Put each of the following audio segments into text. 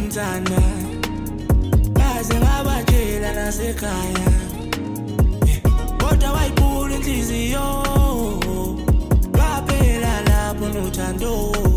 ngimthanda baze ngabatshela nasekhaya kodwa wayiphula inhliziyo lwaphela lapho nothando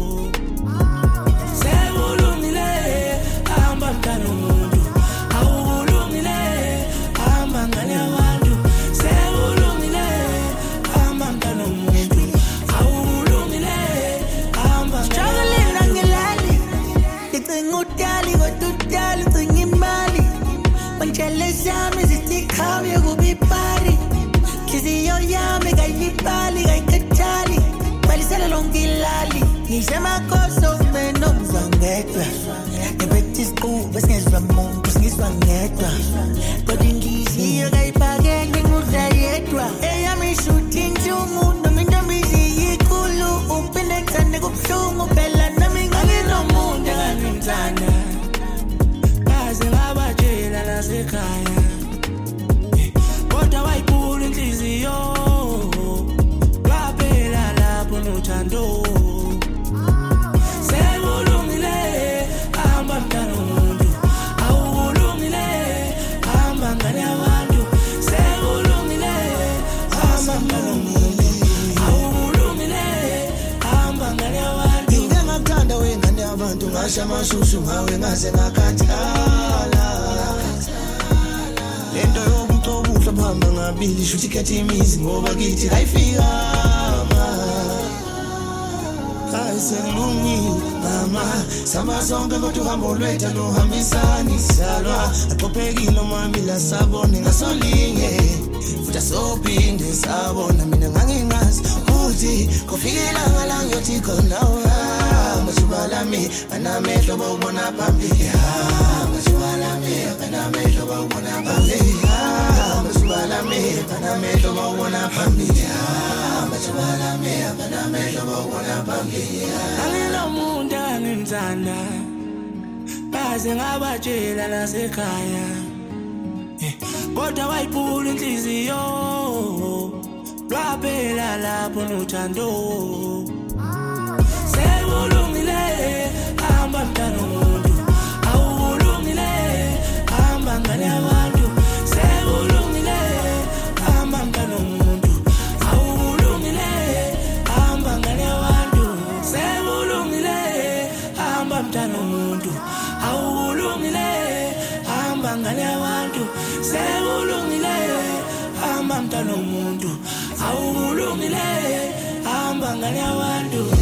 sekulungile hamba mntana umuntu awulungile hamba ngane yabantu sekulungile hamba mntana umuntu awulungile hamba struggling angilali ngicinga udali kodwa udali ucinga imali wanjealous yami zitikhawe kubipari Kizio yami kayipali kayikhathali balisela lonke ilali ngisemakoso menomzangedwa ngebethi isiqube singezwa muntu singizwa ngedwa kodwa ingiziyo kayiphakele ngudla yedwa eyami shooting umuntu mintombizi yikhulu uphinde kuthande kubuhlungu phela nami nganginomuntu engangimthanda baze ngabatshela nasekhaya kodwa wayiphula inhliziyo lwaphela lapho nothando sekulungile hamba mntana umuntu awulungile hamba ngane yabantu sekulungile hamba mntana umuntu awulungile hamba ngane yabantu ngingathanda wengane yabantu ngasha amashushu ngawe ngaze ngakhathala lento yobucobuhla bahamba ngabili shuthi khetha imizi ngoba kithi ayifikanga ayiselungile mama samba sonke kodwa uhambo lwethu luhambisani salwa aqophekile mami la sabone ngasolinye futhi sophinde sabona mina ngangingazi ukuthi kufikela ngalangiyothi khona Majubalami, anamehlo bawubona phambili. Majubalami, anamehlo bawubona phambili. Majubalami, anamehlo bawubona phambili. Majubalami, anamehlo bawubona phambili. Anginomuntu engimthanda baze ngabatshela nasekhaya kodwa wayiphula inhliziyo lwaphela lapho nothando sekulungile hamba mntana umuntu awulungile hamba ngane yabantu sekulungile hamba mntana umuntu awulungile hamba ngane yabantu sekulungile hamba mntana umuntu awulungile hamba ngane yabantu sekulungile hamba mntana umuntu awulungile hamba ngane yabantu